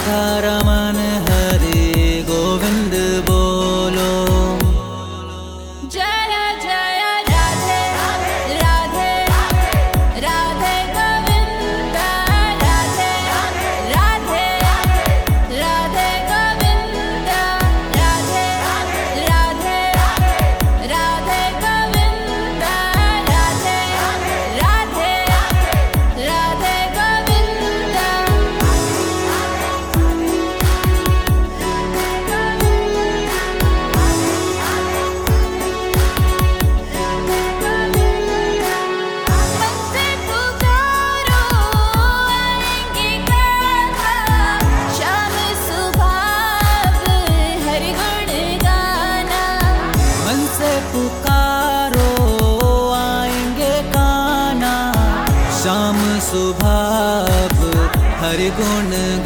राधा रमन हरे गोविंद बोलो। जय जय राधे राधे राधे गोविंद राधे राधे राधे गोविंद राधे राधे राधे गोविंद राधे राधे राधे गोविंद। मुझसे पुकारो आएंगे गाना, शाम सुबह हरि गुण गाना। मन से पुकारो आएंगे कान्हा, शाम सुबह हरि गुण